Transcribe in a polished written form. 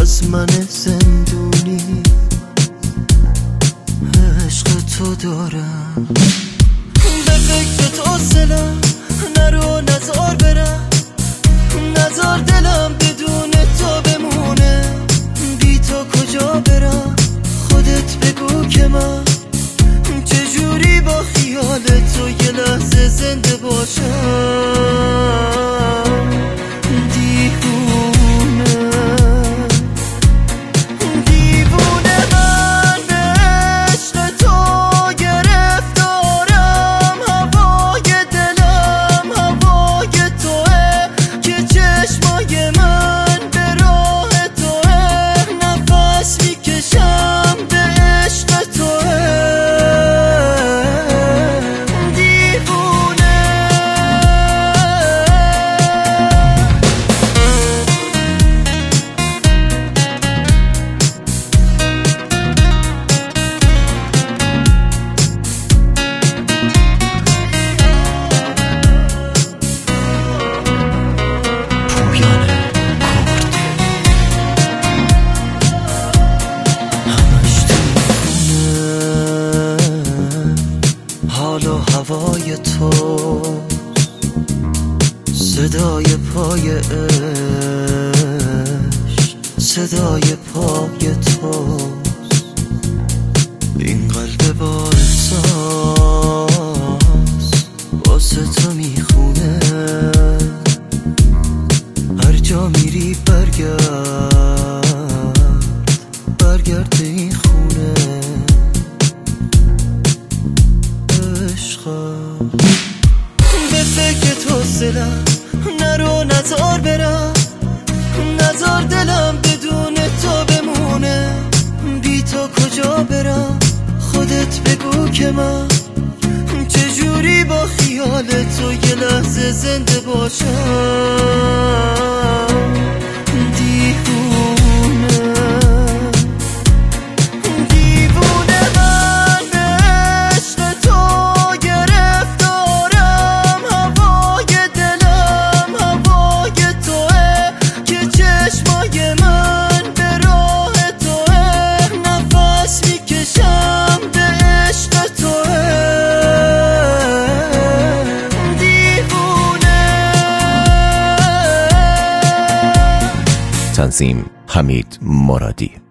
از من زندونی عشق تو دارم. به فکر تو حوصله‌ام نرو نزار برم، نزار دلم بدون تو بمونه. بی تو کجا برم خودت بگو که من چجوری با خیال تو یه لحظه زنده باشم. دیوونه من به عشق تو گرفتارم. هوای دلم هوای توه که چشمای من به راه توه. نفس میکشم به عشق توه. حال و هوای تو صدای پای عشق، صدای پای تو. این قلب با احساس واسه تو میخونه. هر جا میری برگرد به این خونه. به فکر تو حوصله‌ام نرو نزار برم، نزار دلم بدون تو بمونه. بی تو کجا برم خودت بگو که من چجوری با خیال تو یه لحظه زنده باشم. تنظیم حمید مرادی.